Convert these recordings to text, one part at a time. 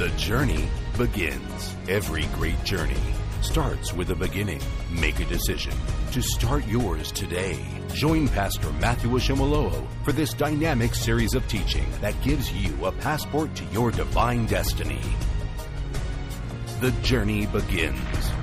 The journey begins. Every great journey starts with a beginning. Make a decision to start yours today. Join Pastor Matthew Ashimolowo for this dynamic series of teaching that gives you a passport to your divine destiny. The journey begins.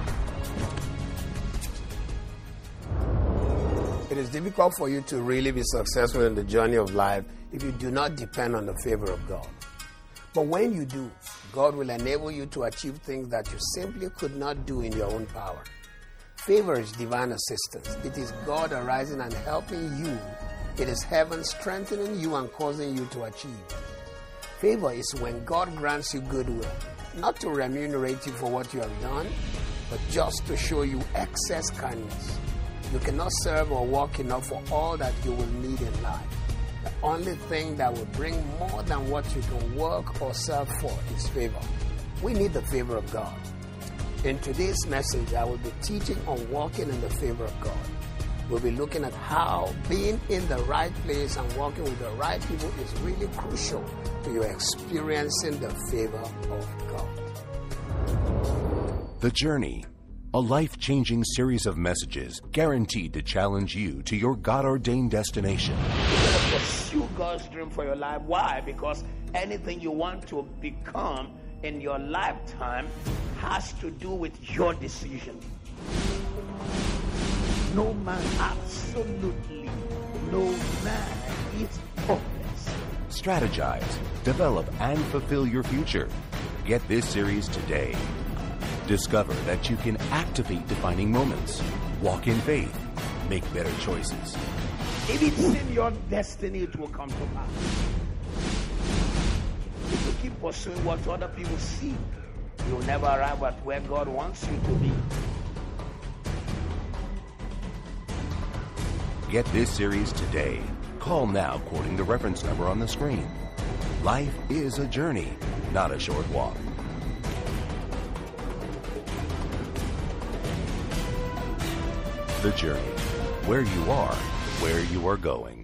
It is difficult for you to really be successful in the journey of life if you do not depend on the favor of God. But when you do, God will enable you to achieve things that you simply could not do in your own power. Favor is divine assistance. It is God arising and helping you. It is heaven strengthening you and causing you to achieve. Favor is when God grants you goodwill, not to remunerate you for what you have done, but just to show you excess kindness. You cannot serve or work enough for all that you will need in life. The only thing that will bring more than what you can work or serve for is favor. We need the favor of God. In today's message, I will be teaching on walking in the favor of God. We'll be looking at how being in the right place and working with the right people is really crucial to your experiencing the favor of God. The Journey, a life-changing series of messages guaranteed to challenge you to your God-ordained destination. Pursue God's dream for your life. Why? Because anything you want to become in your lifetime has to do with your decision. No man, absolutely no man is hopeless. Strategize, develop, and fulfill your future. Get this series today. Discover that you can activate defining moments, walk in faith, make better choices. If it's in your destiny, it will come to pass. If you keep pursuing what other people see, you'll never arrive at where God wants you to be. Get this series today. Call now, quoting the reference number on the screen. Life is a journey, not a short walk. The Journey, where you are, where you are going.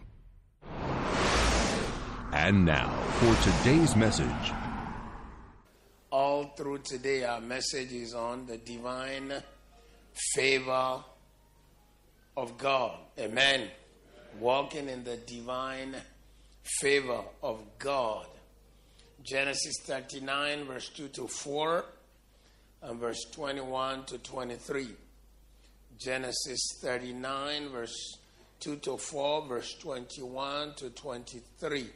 And now, for today's message. All through today, our message is on the divine favor of God. Amen. Walking in the divine favor of God. Genesis 39, verse 2 to 4, and verse 21 to 23. Genesis 39, verse 2 to 4, verse 21 to 23.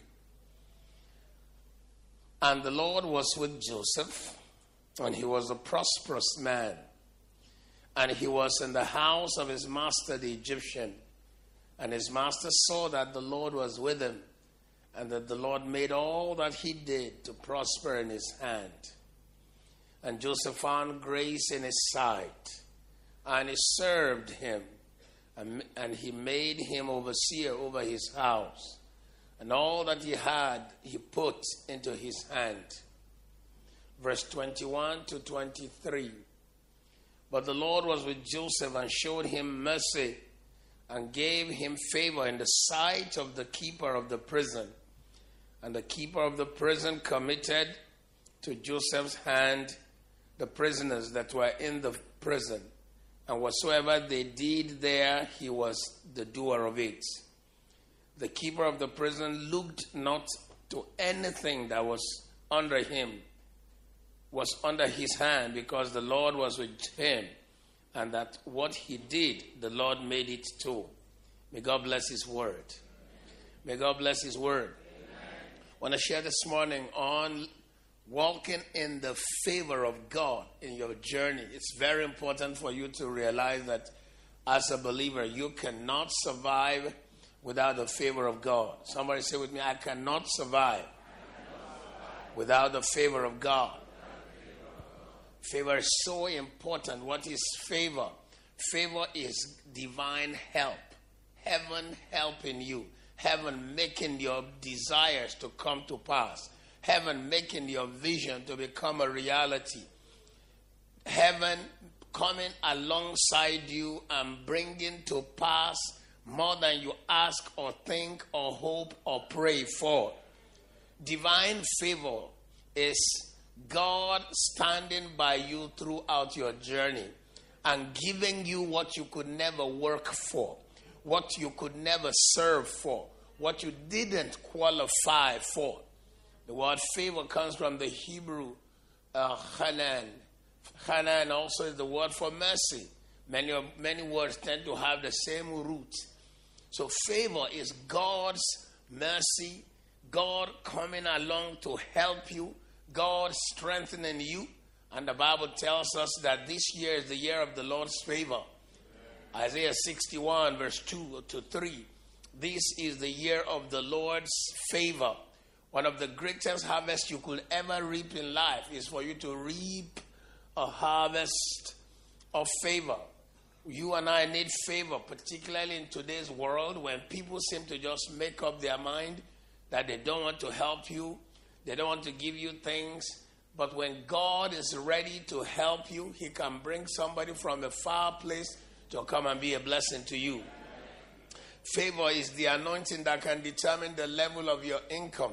And the Lord was with Joseph, and he was a prosperous man. And he was in the house of his master, the Egyptian. And his master saw that the Lord was with him, and that the Lord made all that he did to prosper in his hand. And Joseph found grace in his sight, and he served him, and he made him overseer over his house. And all that he had, he put into his hand. Verse 21 to 23. But the Lord was with Joseph and showed him mercy and gave him favor in the sight of the keeper of the prison. And the keeper of the prison committed to Joseph's hand the prisoners that were in the prison. And whatsoever they did there, he was the doer of it. The keeper of the prison looked not to anything that was under him, was under his hand, because the Lord was with him, and that what he did, the Lord made it too. May God bless his word. May God bless his word. I want to share this morning on walking in the favor of God in your journey. It's very important for you to realize that as a believer, you cannot survive without the favor of God. Somebody say with me, I cannot survive without the favor of God. Favor is so important. What is favor? Favor is divine help. Heaven helping you. Heaven making your desires to come to pass. Heaven making your vision to become a reality. Heaven coming alongside you and bringing to pass more than you ask or think or hope or pray for. Divine favor is God standing by you throughout your journey and giving you what you could never work for, what you could never serve for, what you didn't qualify for. The word favor comes from the Hebrew Hanan. Hanan also is the word for mercy. Many words tend to have the same root. So favor is God's mercy, God coming along to help you, God strengthening you. And the Bible tells us that this year is the year of the Lord's favor. Isaiah 61 verse 2 to 3. This is the year of the Lord's favor. One of the greatest harvests you could ever reap in life is for you to reap a harvest of favor. You and I need favor, particularly in today's world when people seem to just make up their mind that they don't want to help you, they don't want to give you things. But when God is ready to help you, he can bring somebody from a far place to come and be a blessing to you. Favor is the anointing that can determine the level of your income.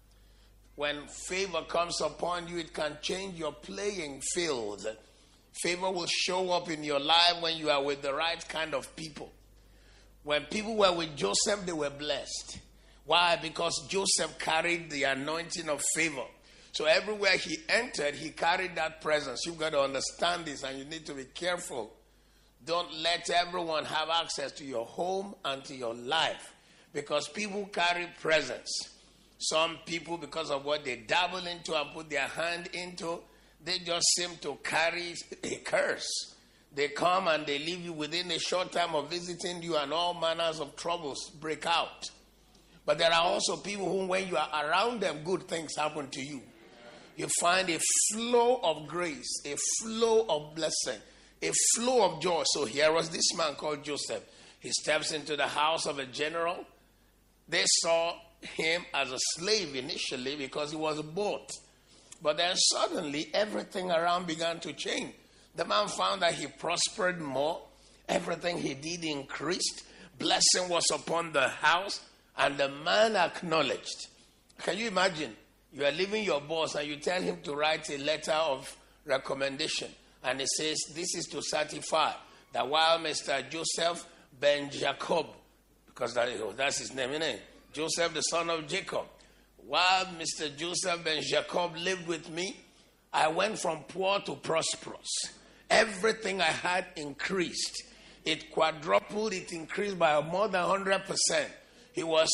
When favor comes upon you, it can change your playing field. Favor will show up in your life when you are with the right kind of people. When people were with Joseph, they were blessed. Why? Because Joseph carried the anointing of favor. So everywhere he entered, he carried that presence. You've got to understand this, and you need to be careful. Don't let everyone have access to your home and to your life, because people carry presence. Some people, because of what they dabble into and put their hand into, they just seem to carry a curse. They come and they leave you within a short time of visiting you, and all manners of troubles break out. But there are also people who, when you are around them, good things happen to you. You find a flow of grace, a flow of blessing, a flow of joy. So here was this man called Joseph. He steps into the house of a general. They saw him as a slave initially because he was bought. But then suddenly everything around began to change. The man found that he prospered more. Everything he did increased. Blessing was upon the house. And the man acknowledged. Can you imagine? You are leaving your boss and you tell him to write a letter of recommendation. And he says, this is to certify that while Mr. Joseph ben Jacob, because that's his name, isn't it? Joseph, the son of Jacob. While Mr. Joseph ben Jacob lived with me, I went from poor to prosperous. Everything I had increased. It quadrupled, it increased by more than 100%. He was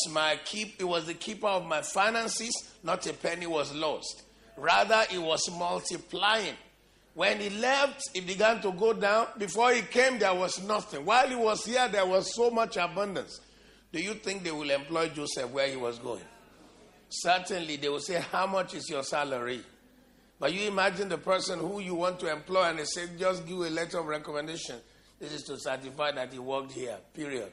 the keeper of my finances, not a penny was lost. Rather, it was multiplying. When he left, it began to go down. Before he came, there was nothing. While he was here, there was so much abundance. Do you think they will employ Joseph where he was going? Certainly, they will say, how much is your salary? But you imagine the person who you want to employ and they say, just give a letter of recommendation. This is to certify that he worked here, period.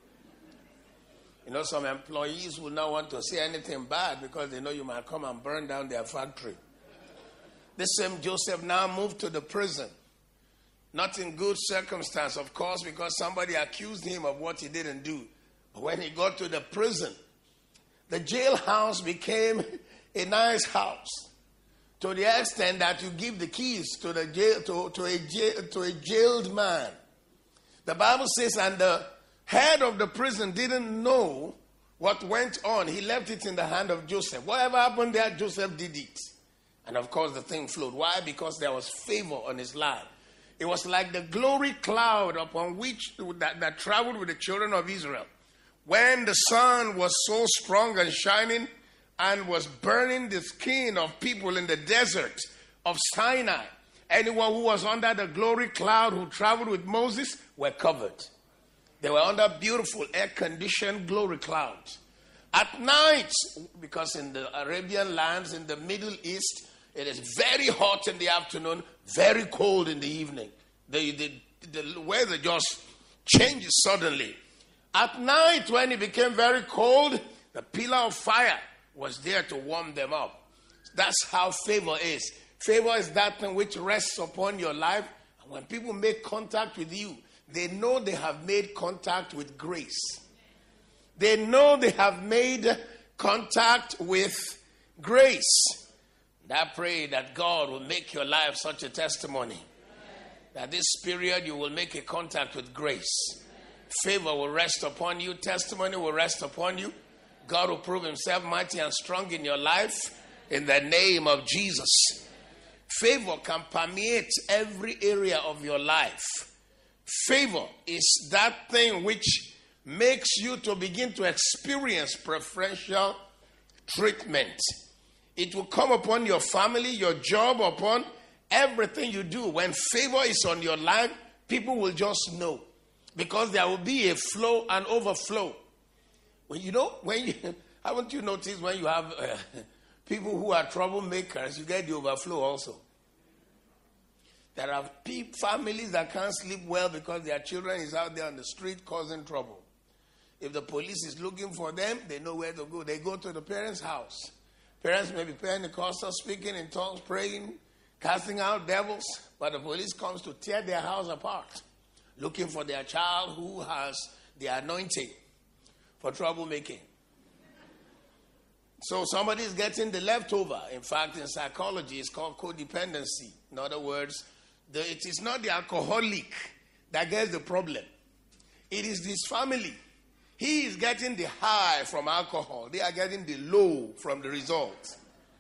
You know, some employees will not want to say anything bad because they know you might come and burn down their factory. This same Joseph now moved to the prison. Not in good circumstance, of course, because somebody accused him of what he didn't do. But when he got to the prison, the jailhouse became a nice house. To the extent that you give the keys to the jail to a jailed man. The Bible says, and the head of the prison didn't know what went on. He left it in the hand of Joseph. Whatever happened there, Joseph did it. And of course the thing flowed. Why? Because there was favor on his life. It was like the glory cloud upon which that traveled with the children of Israel. When the sun was so strong and shining and was burning the skin of people in the desert of Sinai, anyone who was under the glory cloud who traveled with Moses were covered. They were under beautiful air-conditioned glory clouds. At night, because in the Arabian lands, in the Middle East, it is very hot in the afternoon, very cold in the evening. The weather just changes suddenly. At night, when it became very cold, the pillar of fire was there to warm them up. That's how favor is. Favor is that thing which rests upon your life. And when people make contact with you, they know they have made contact with grace. They know they have made contact with grace. I pray that God will make your life such a testimony. That this period you will make a contact with grace. Favor will rest upon you. Testimony will rest upon you. God will prove himself mighty and strong in your life in the name of Jesus. Favor can permeate every area of your life. Favor is that thing which makes you to begin to experience preferential treatment. It will come upon your family, your job, upon everything you do. When favor is on your life, people will just know. Because there will be a flow and overflow. Haven't you noticed when you have people who are troublemakers, you get the overflow also. There are families that can't sleep well because their children is out there on the street causing trouble. If the police is looking for them, they know where to go. They go to the parents' house. Parents may be Pentecostal, speaking in tongues, praying, casting out devils, but the police comes to tear their house apart, looking for their child who has the anointing for troublemaking. So somebody is getting the leftover. In fact, in psychology, it's called codependency. In other words, it is not the alcoholic that gets the problem. It is this family. He is getting the high from alcohol. They are getting the low from the result.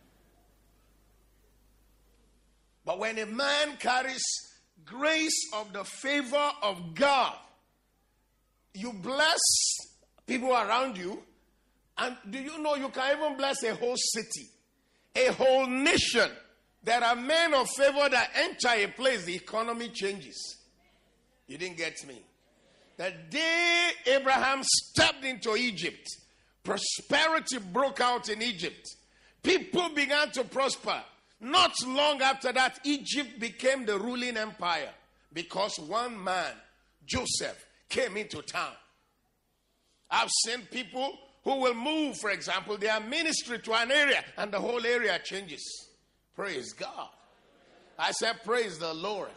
But when a man carries grace of the favor of God, you bless people around you. And do you know you can even bless a whole city, a whole nation? There are men of favor that enter a place, the economy changes. You didn't get me. The day Abraham stepped into Egypt, prosperity broke out in Egypt. People began to prosper. Not long after that, Egypt became the ruling empire because one man, Joseph, came into town. I've seen people who will move, for example, their ministry to an area and the whole area changes. Praise God. I said, praise the Lord.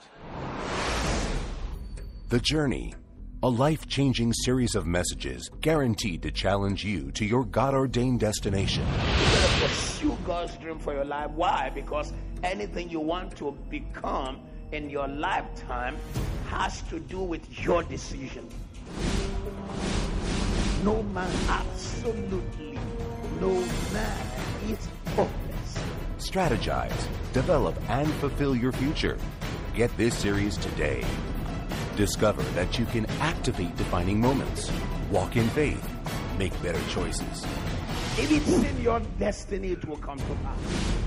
The Journey, a life-changing series of messages guaranteed to challenge you to your God-ordained destination. You better pursue God's dream for your life. Why? Because anything you want to become in your lifetime has to do with your decision. No man, absolutely no man is hopeless. Strategize, develop, and fulfill your future. Get this series today. Discover that you can activate defining moments, walk in faith, make better choices. If it's in your destiny, it will come to pass.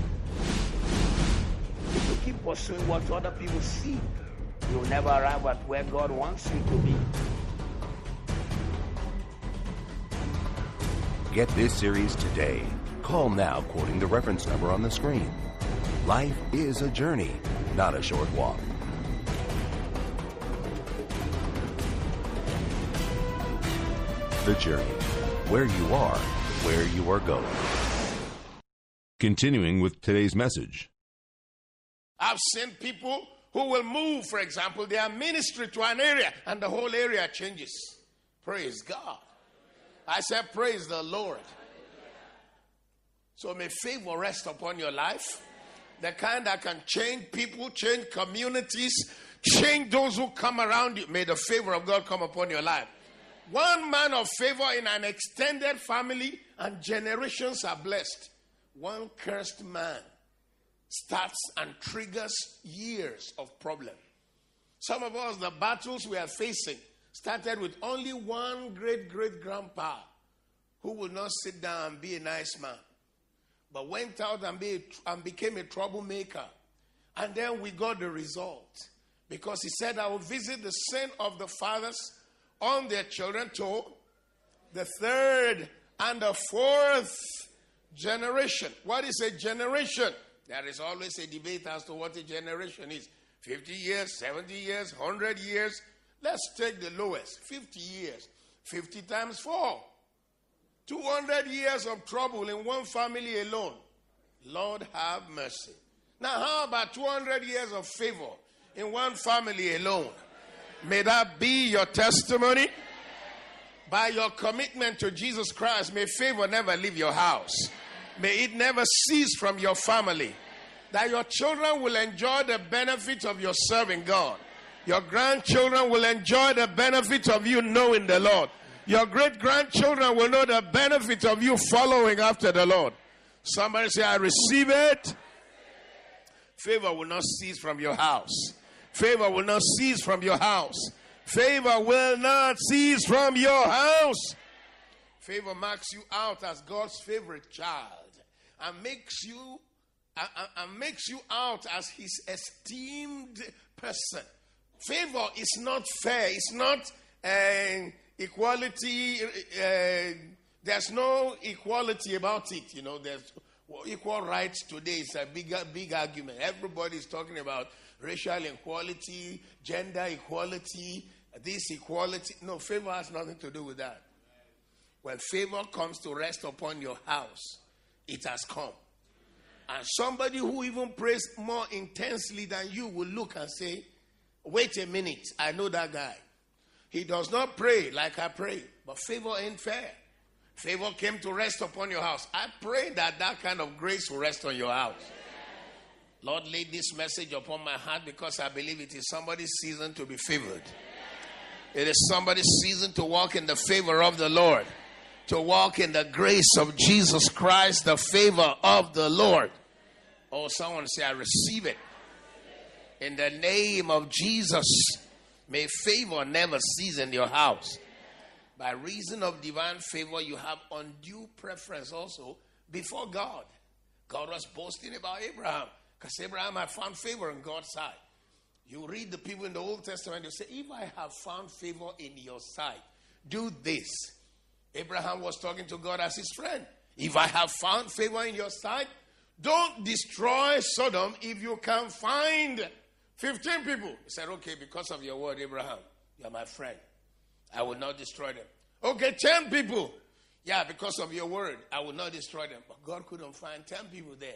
If you keep pursuing what other people see, you'll never arrive at where God wants you to be. Get this series today. Call now, quoting the reference number on the screen. Life is a journey, not a short walk. The Journey, where you are going. Continuing with today's message. I've seen people who will move, for example, their ministry to an area and the whole area changes. Praise God. I said, praise the Lord. So may favor rest upon your life. The kind that can change people, change communities, change those who come around you. May the favor of God come upon your life. One man of favor in an extended family and generations are blessed. One cursed man starts and triggers years of problem. Some of us, the battles we are facing started with only one great-great-grandpa who would not sit down and be a nice man, but went out and became a troublemaker. And then we got the result. Because he said, I will visit the sin of the fathers on their children to the third and the fourth generation. What is a generation? There is always a debate as to what a generation is. 50 years, 70 years, 100 years. Let's take the lowest, 50 years. 50 times 4. 200 years of trouble in one family alone. Lord have mercy. Now how about 200 years of favor in one family alone? May that be your testimony. By your commitment to Jesus Christ, may favor never leave your house. May it never cease from your family. That your children will enjoy the benefit of your serving God. Your grandchildren will enjoy the benefit of you knowing the Lord. Your great-grandchildren will know the benefit of you following after the Lord. Somebody say, I receive it. Favor will not cease from your house. Favor will not cease from your house. Favor will not cease from your house. Favor marks you out as God's favorite child and makes you out as his esteemed person. Favor is not fair. It's not equality. There's no equality about it. You know, there's equal rights today. It's a big argument. Everybody is talking about racial equality, gender equality, this equality. No, favor has nothing to do with that. When favor comes to rest upon your house, it has come. And somebody who even prays more intensely than you will look and say, wait a minute, I know that guy. He does not pray like I pray, but favor ain't fair. Favor came to rest upon your house. I pray that kind of grace will rest on your house. Lord, lay this message upon my heart because I believe it is somebody's season to be favored. It is somebody's season to walk in the favor of the Lord. To walk in the grace of Jesus Christ, the favor of the Lord. Oh, someone say, I receive it. In the name of Jesus, may favor never cease in your house. By reason of divine favor, you have undue preference also before God. God was boasting about Abraham because Abraham had found favor in God's sight. You read the people in the Old Testament, they say, if I have found favor in your sight, do this. Abraham was talking to God as his friend. If I have found favor in your sight, don't destroy Sodom if you can find 15 people. He said, okay, because of your word, Abraham, you're my friend. I will not destroy them. Okay, 10 people. Yeah, because of your word, I will not destroy them. But God couldn't find 10 people there.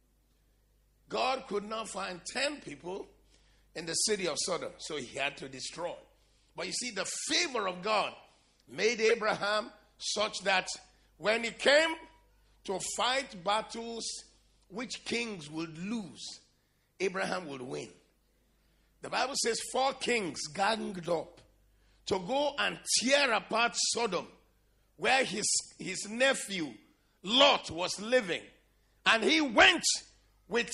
God could not find 10 people in the city of Sodom, so he had to destroy. But you see, the favor of God made Abraham such that when he came to fight battles which kings would lose, Abraham would win. The Bible says 4 kings ganged up to go and tear apart Sodom, where his nephew Lot was living. And he went with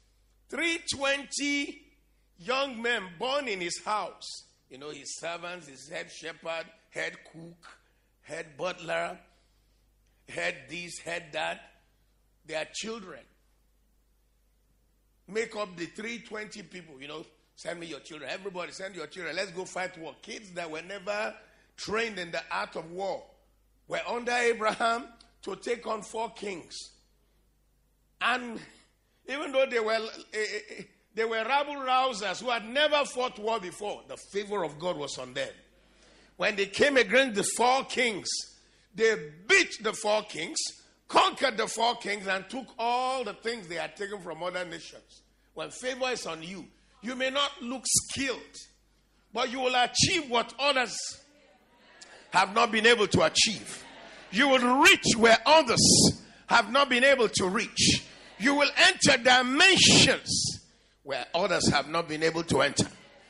320 young men born in his house. You know, his servants, his head shepherd, head cook, head butler, head this, head that. They are children. Make up the 320 people, you know. Send me your children. Everybody send your children. Let's go fight war. Kids that were never trained in the art of war were under Abraham to take on 4 kings. And even though they were rabble-rousers who had never fought war before, the favor of God was on them. When they came against the 4 kings, they beat the 4 kings, conquered the 4 kings, and took all the things they had taken from other nations. When favor is on you, you may not look skilled, but you will achieve what others have not been able to achieve. You will reach where others have not been able to reach. You will enter dimensions where others have not been able to enter.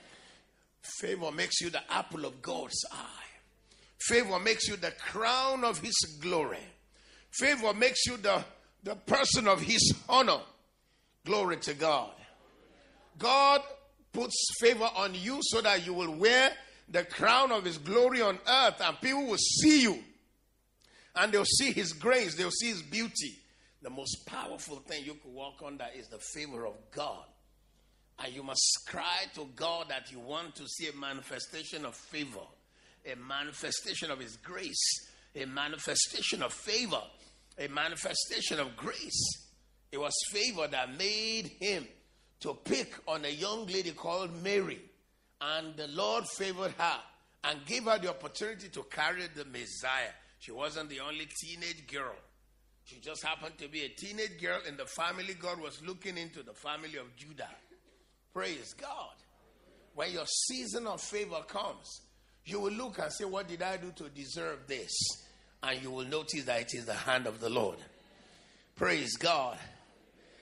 Favor makes you the apple of God's eye. Favor makes you the crown of his glory. Favor makes you the person of his honor. Glory to God. God puts favor on you so that you will wear the crown of his glory on earth, and people will see you. And they'll see his grace. They'll see his beauty. The most powerful thing you could walk under is the favor of God. And you must cry to God that you want to see a manifestation of favor, a manifestation of his grace, a manifestation of favor, a manifestation of grace. It was favor that made him to pick on a young lady called Mary. And the Lord favored her and gave her the opportunity to carry the Messiah. She wasn't the only teenage girl. She just happened to be a teenage girl in the family God was looking into, the family of Judah. Praise God. When your season of favor comes, you will look and say, what did I do to deserve this? And you will notice that it is the hand of the Lord. Praise God.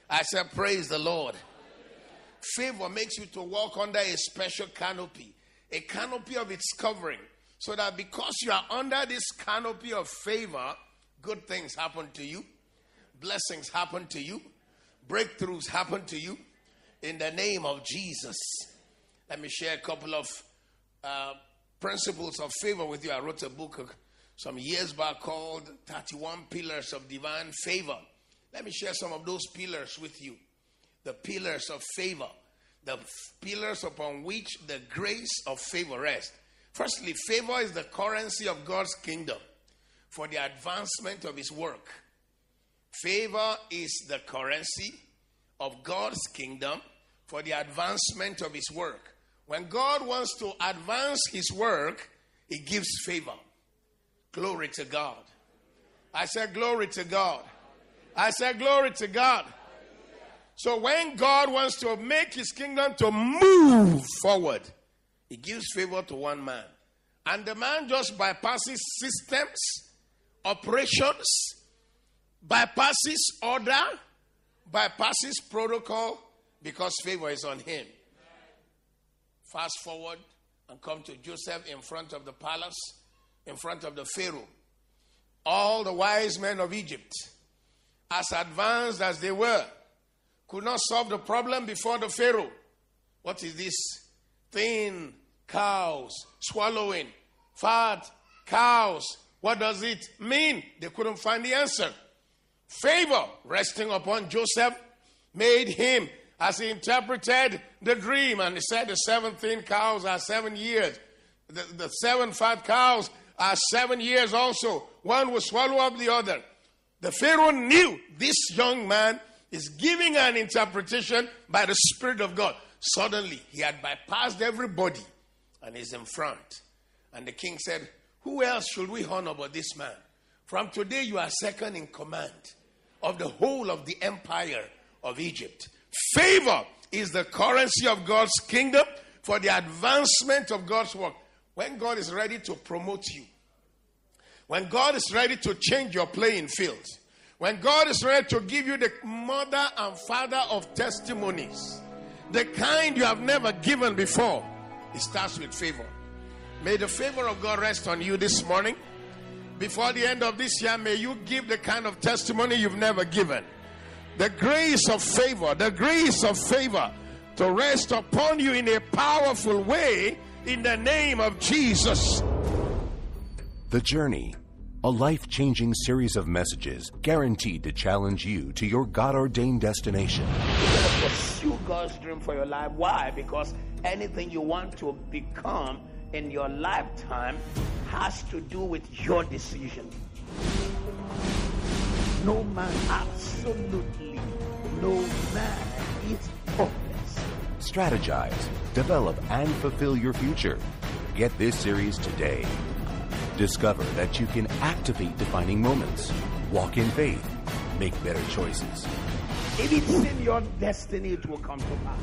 I said, praise the Lord. Favor makes you to walk under a special canopy, a canopy of its covering, so that because you are under this canopy of favor, good things happen to you, blessings happen to you, breakthroughs happen to you, in the name of Jesus. Let me share a couple of principles of favor with you. I wrote a book some years back called 31 Pillars of Divine Favor. Let me share some of those pillars with you. The pillars of favor. The pillars upon which the grace of favor rests. Firstly, favor is the currency of God's kingdom for the advancement of his work. Favor is the currency of God's kingdom for the advancement of his work. When God wants to advance his work, he gives favor. Glory to God. I said glory to God. I said glory to God. So when God wants to make his kingdom to move forward, he gives favor to one man. And the man just bypasses systems, operations, bypasses order, bypasses protocol, because favor is on him. Fast forward and come to Joseph in front of the palace, in front of the Pharaoh. All the wise men of Egypt, as advanced as they were, could not solve the problem before the Pharaoh. What is this? Thin cows swallowing fat cows. What does it mean? They couldn't find the answer. Favor resting upon Joseph made him, as he interpreted the dream, and he said the 7 thin cows are 7 years. The 7 fat cows are 7 years also. One will swallow up the other. The Pharaoh knew this young man is giving an interpretation by the Spirit of God. Suddenly, he had bypassed everybody and is in front. And the king said, who else should we honor but this man? From today, you are second in command of the whole of the empire of Egypt. Favor is the currency of God's kingdom for the advancement of God's work. When God is ready to promote you, when God is ready to change your playing field, when God is ready to give you the mother and father of testimonies, the kind you have never given before, it starts with favor. May the favor of God rest on you this morning. Before the end of this year, may you give the kind of testimony you've never given. The grace of favor to rest upon you in a powerful way in the name of Jesus. The Journey, a life-changing series of messages guaranteed to challenge you to your God-ordained destination. You better pursue God's dream for your life. Why? Because anything you want to become in your lifetime has to do with your decision. No man, absolutely no man is hopeless. Strategize, develop, and fulfill your future. Get this series today. Discover that you can activate defining moments, walk in faith, make better choices. If it's in your destiny, it will come to pass.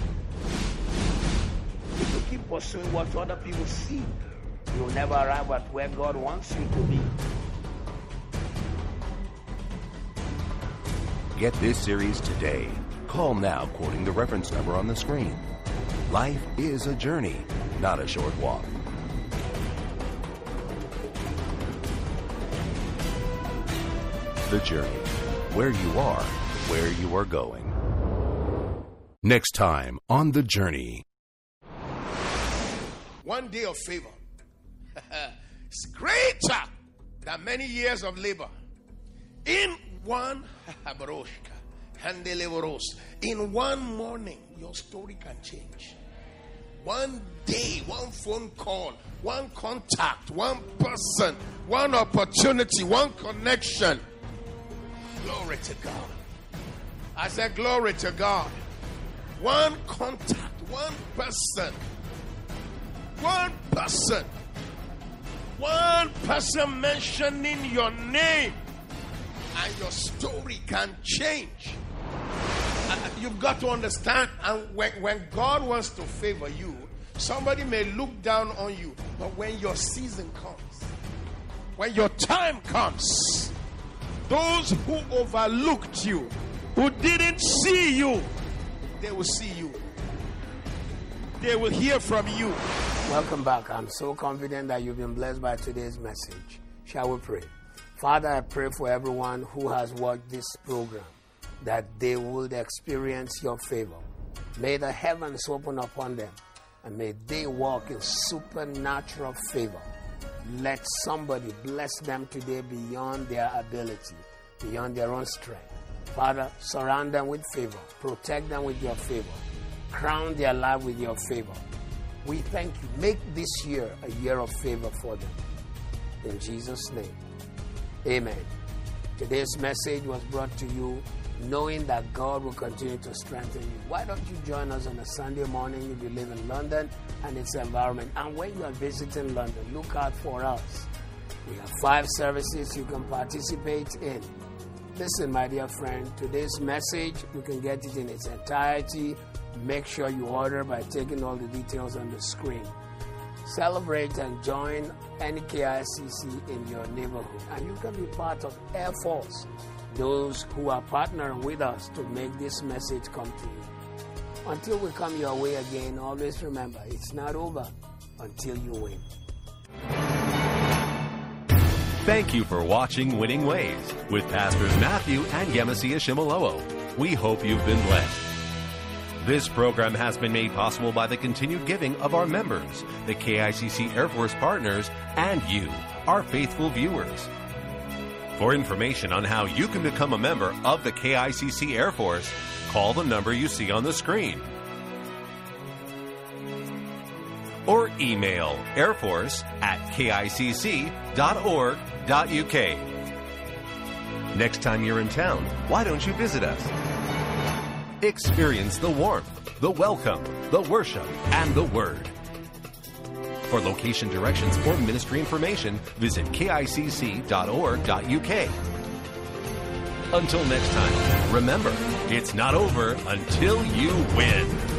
If you keep pursuing what other people see, you'll never arrive at where God wants you to be. Get this series today. Call now, quoting the reference number on the screen. Life is a journey, not a short walk. The Journey, where you are, where you are going. Next time on The Journey. One day of favor is greater than many years of labor. In one morning, your story can change. One day, one phone call, one contact, one person, one opportunity, one connection. Glory to God. I said glory to God. One contact, one person, one person mentioning your name, and your story can change. You've got to understand, and when God wants to favor you, somebody may look down on you, but when your season comes, when your time comes, those who overlooked you who didn't see you, they will see you. They will hear from you. Welcome back. I'm so confident that you've been blessed by today's message. Shall we pray? Father, I pray for everyone who has watched this program, that they would experience your favor. May the heavens open upon them, and may they walk in supernatural favor. Let somebody bless them today beyond their ability, beyond their own strength. Father, surround them with favor. Protect them with your favor. Crown their life with your favor. We thank you. Make this year a year of favor for them. In Jesus' name, amen. Today's message was brought to you knowing that God will continue to strengthen you. Why don't you join us on a Sunday morning if you live in London and its environment? And when you are visiting London, look out for us. We have 5 services you can participate in. Listen, my dear friend, today's message, you can get it in its entirety. Make sure you order by taking all the details on the screen. Celebrate and join any KICC in your neighborhood. And you can be part of Air Force, those who are partnering with us to make this message come to you. Until we come your way again, always remember, it's not over until you win. Thank you for watching Winning Ways with Pastors Matthew and Yemisi Ashimolowo. We hope you've been blessed. This program has been made possible by the continued giving of our members, the KICC Air Force partners, and you, our faithful viewers. For information on how you can become a member of the KICC Air Force, call the number you see on the screen. Or email airforce@kicc.org.uk. Next time you're in town, why don't you visit us? Experience the warmth, the welcome, the worship, and the word. For location directions or ministry information, visit kicc.org.uk. Until next time, remember, it's not over until you win.